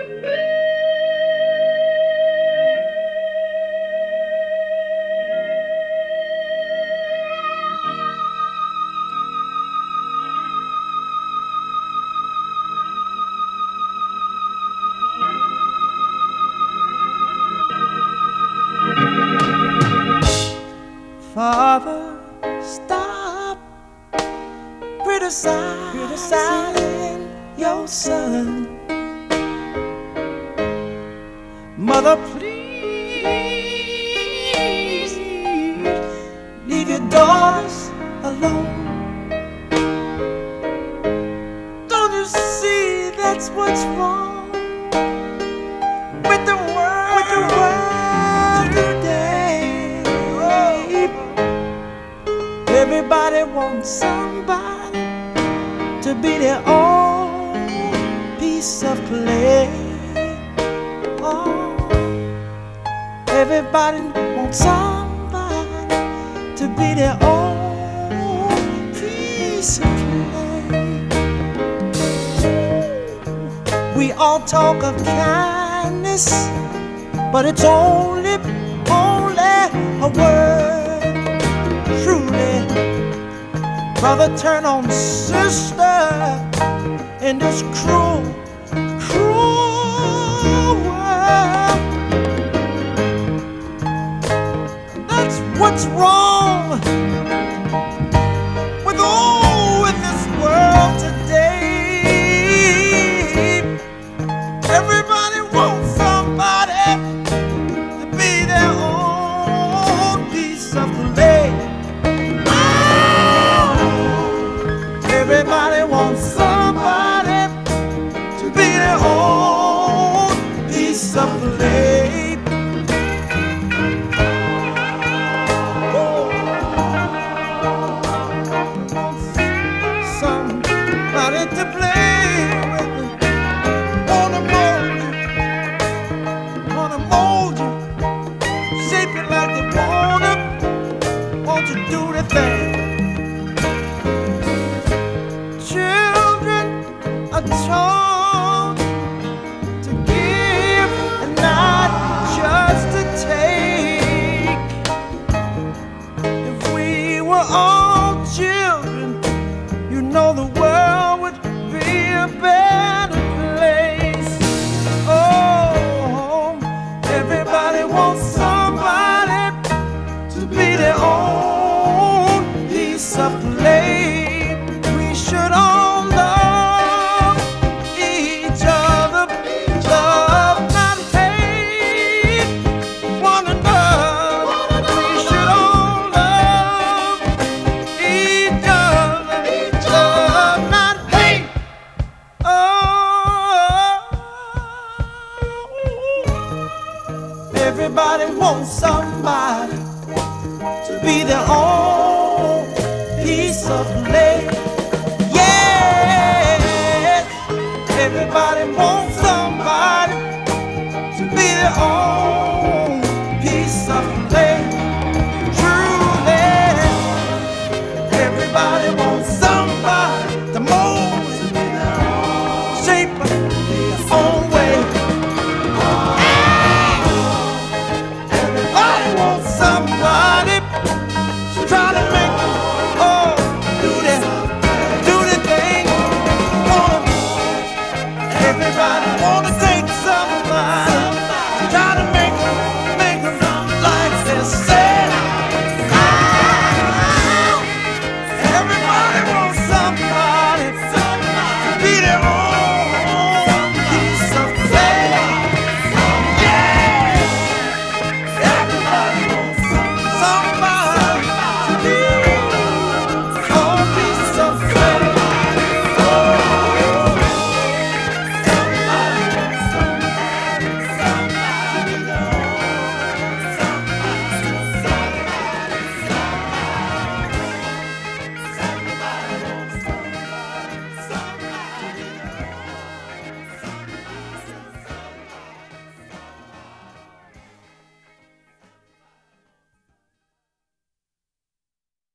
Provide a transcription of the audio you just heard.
Father, stop criticizing your son. Mother, please leave your daughters alone. Don't you see that's what's wrong with the world today? Everybody wants somebody to be their own piece of clay. Oh, everybody wants somebody to be their own piece of clay. We all talk of kindness, but it's only a word. Truly, brother, turn on sister in this cruel world. That's what's wrong with this world today. Everybody wants somebody to be their own piece of clay. Everybody wants somebody to be their own piece of clay. Somebody to play with. Wanna mold you, shape you like they want to do the thing. Children are told to give and not just to take. If we were all children, you know the world would be a better place. Oh, everybody wants somebody to be their own piece of clay. We should all love each other, love, not hate one another. We should all love each other, love, not hate. Oh, everybody wants some.